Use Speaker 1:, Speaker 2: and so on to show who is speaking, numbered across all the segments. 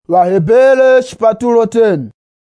Speaker 1: Wahebele chipatulo 10.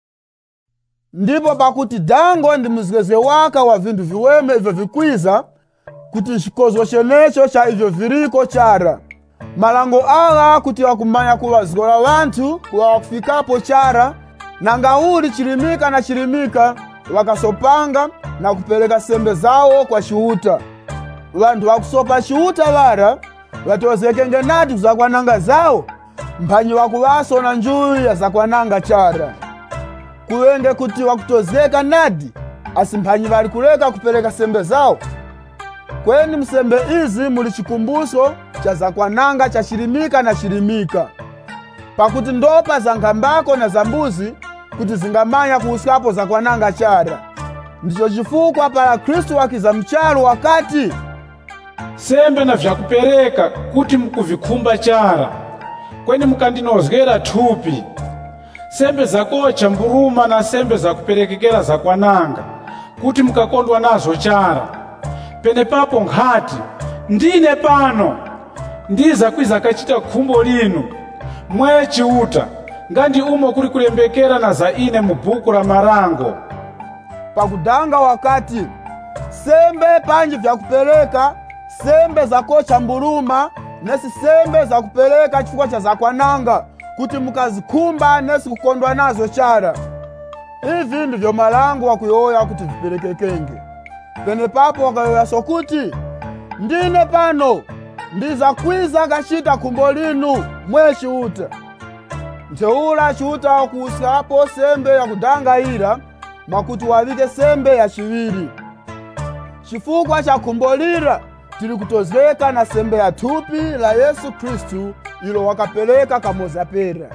Speaker 1: Ndipo pakuti dango ndi mzikeze waka wa vindu viweme ivyo vikwiza, kuti chikozo chenecho cha ivyo viriko chara. Malango ala kuti wakumanya kuwazgola wanthu kuwa wakufikapo chara, nanga uli chilimika na chilimika wakasopanga na kupeleka sembe zawo kwa chiuta. Wantu wakusopa chiuta wara watozekenge nati zakwananga zawo, mphanyi wakuwaso na njuyi ya zakwananga chara. Kuwenge kuti wakutozeka nadi asimphanyi wali kuleka kupeleka sembe zawo. Kweni msembe izi muli chikumbuso cha zakwananga cha chilimika na chilimika. Pakuti ndopa za ngambako na zambuzi kuti zingamanya kuhuskapo zakwananga chara. Ndicho chifukwa para Kristu wakiza mchalo wakati
Speaker 2: sembe na vyakupereka kuti mkuvikumba chara, kweni mukandinozgera thupi. Sembe zakocha mburuma na sembe zakuperekekera zakwananga kuti mukakondwa nazo chara. Pene papo nkhati ndine pano ndiza kwiza kachita khumbo linu mwe chiuta, ngandi umo kuli kulembekera na za ine mu buku la marango.
Speaker 1: Pakudanga wakati sembe panji vyakupereka, sembe zakocha mburuma nesi sembe zakupeleka chifukwa cha zakwananga kuti mukazikumba nesi kukondwa nazo chara. Hivi ndivyo malango wakuyoya kuti viperekekenge. Pene papo wakayoya sokuti ndine pano ndiza kwiza kachita khumbo linu mwe chiuta. Nteula chiuta wakuhuskapo sembe ya kudangayira makuti wavike sembe ya chiwiri. Chifukwa cha khumbolira tili kutozeka na sembe ya thupi la Yesu Kristu ilo wakapeleka kamoza pera.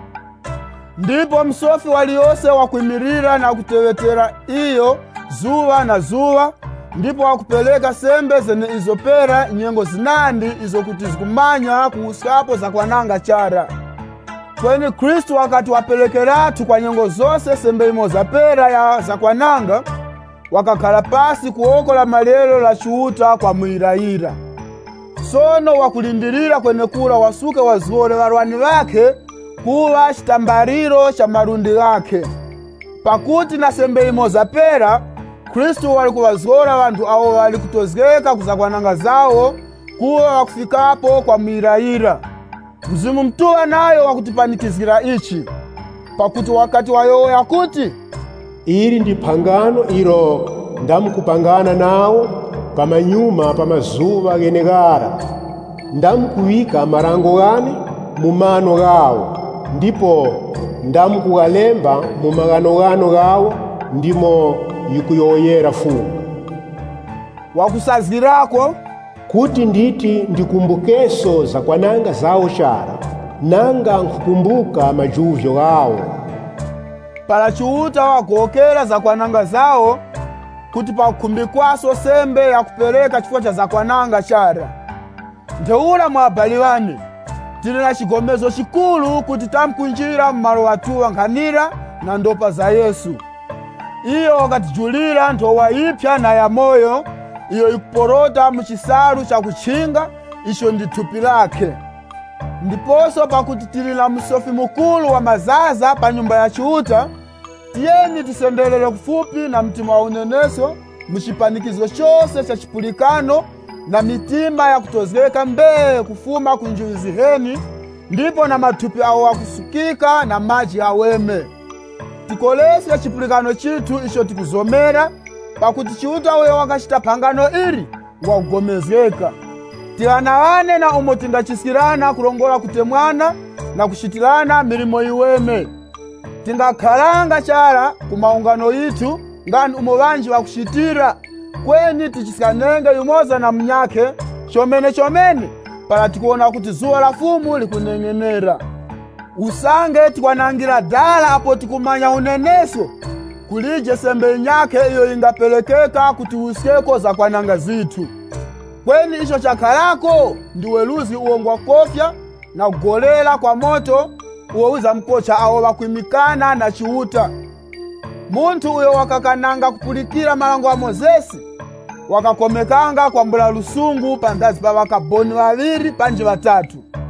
Speaker 1: Ndipo msofi waliose wakuimirira na kutewetera iyo zuwa na zuwa, ndipo wakupeleka sembe zene izo pera nyengo zinandi izo kuti zikumanya kuhuskapo zakwananga chara. Kweni Kristu wakati wapelekeratu kwa nyengo zose sembe imoza pera ya zakwananga, wakakhala pasi kuokola malelo la chiuta kwa mwirayira. Sono wakulindirira kwene kula wasuke waziwole warwani wake kuwa chitambariro cha marundi wake. Pakuti na sembe imoza pera Kristu wali kuwaziwole wantu awo wali kutozgeka kuzakwananga zawo kuwa wakufikapo kwa mwirayira. Mzimu mtuwa nayo wakutipanikizgira ichi. Pakuti wakati wayoya kuti
Speaker 3: ili ndi phangano ilo ndamukupangana nawo pamanyuma pamazuva genegara. Ndamukuwika marango gane mu mano gawo, ndipo ndamukuwalemba mu magano gano gawo, ndimo yikuyoyera funga.
Speaker 1: Wakusazirako
Speaker 3: kuti nditi ndikumbukeso zakwananga zawo chara, nanga nkukumbuka majuvyo gawo.
Speaker 1: Para chiuta wakokera zakwananga zawo kuti pakukumbikwaso sembe ya kupeleka chifukwa cha zakwananga chara. Nteula mwabali wani tili na chigomezo chikulu kuti tamkunjira mmalo watuwa nkhanira na ndopa za Yesu. Iyo wakatijulira ntowa ipya na ya moyo iyo ikuporota muchisalu cha kuchinga, isho ndi thupi lake. Ndiposo pakuti tili na msofi mukulu wa mazaza pa nyumba ya chiuta, tiyeni tisendelele kufupi na mtima wa uneneso muchipanikizo chose cha chipulikano na mitima ya kutozeka mbee kufuma kunjuyi ziheni, ndipo na mathupi awo wakusukika na maji aweme. Tikolese chipulikano chitu isho tikuzomera, pakuti chiuta uyo wakachita phangano iri wakugomezeka. Tiwanawane na umo tingachisikirana kulongola kutemwana na kushitilana milimo iweme. Tingakhalanga chara kumaungano yitu ngani umo wanji wakushitira, kweni tichisikanenge yumoza na mnyake chomene para tikuona kuti zuwa la fumu likunengenera. Usange tikwanangira dala apo tikumanya uneneso kulije sembe nyake iyo ingapelekeka kuti uskeko za kwananga zitu. Kweni isho chakalako ndiweluzi uongwa kofya na kugolela kwa moto uweuza mkocha awo wakuimikana na chiuta. Muntu uyo wakakananga kupulikira malango wa Mozesi, wakakomekanga kwa mbula lusungu pandazi pa wakaboni wawiri panji watatu.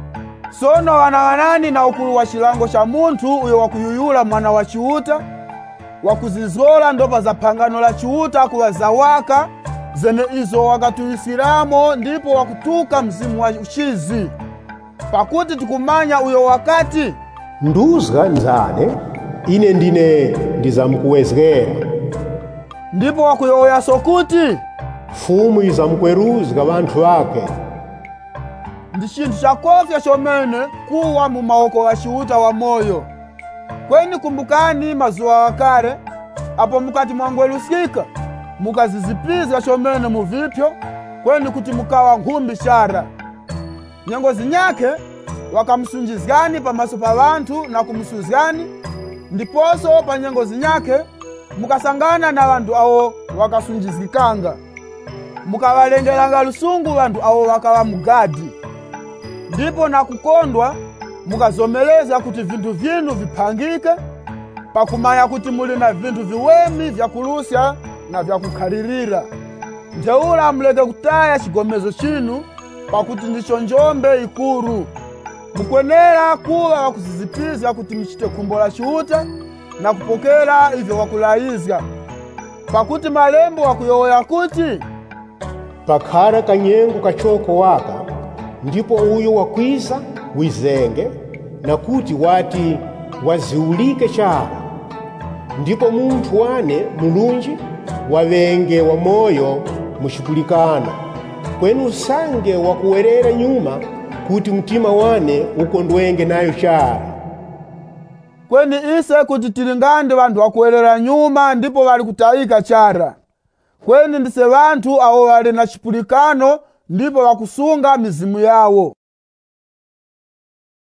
Speaker 1: sono wanang'anani na ukulu wa shilango sha munthu uyo wakuyuyula mwana wa chiuta, wakuzizola ndopa za phangano la chiuta kuwa zawaka zene izo wakatuisiramo, ndipo wakutuka mzimu wa ushizi, pakuti tikumanya uyo wakati
Speaker 3: nduzga nzane ine ndine ndizamkuwezgera,
Speaker 1: ndipo wakuyoya sokuti
Speaker 3: fumu izamkweruzga banthu bake.
Speaker 1: ndi chinthu chakofya chomene kuwa mu maoko wa chiuta wa moyo. Kweni kumbukani mazuwa wakale apo mukati mwangwelusika mukazizipiza chomene muvipyo, kweni kuti mukawa nkhumbi shara. Nyengo zinyake wakamsunjizgani pamaso pa bantu na kumusuzgani, ndiposo pa nyengo zinyake mukasangana na bantu awo wakasunjizikanga, mukawalengelanga lusungu bantu awo wakawa mugadi. Ndipo na kukondwa mukazomeleza kuti vintu vyinu vipangike, pakumanya kuti muli na vintu viwemi vya kulusya na vya kukhalirira. Njeula muleke kutaya chigomezo chinu, pakuti ndicho njombe ikuru. Mukwenera kuwa wakuzizipiza kuti mchite khumbo la chiuta na kupokera ivyo wakulayizga, pakuti malembo wakuyoya kuti
Speaker 3: Pakhara kanyengo kachoko waka, ndipo uyo wakwiza wizenge, na kuti wati waziulike chara. Ndipo munthu wane mulunji wawenge wa moyo mushipulikana, kwenu usange wakuwerera nyuma kuti mtima wane ukondwenge nayo chara.
Speaker 1: Kweni ise kuti tilingande bantu wakuwerera nyuma ndipo wali kutayika chara. Kweni ndise bantu awo wali na chipulikano ndipo wakusunga mizimu yawo.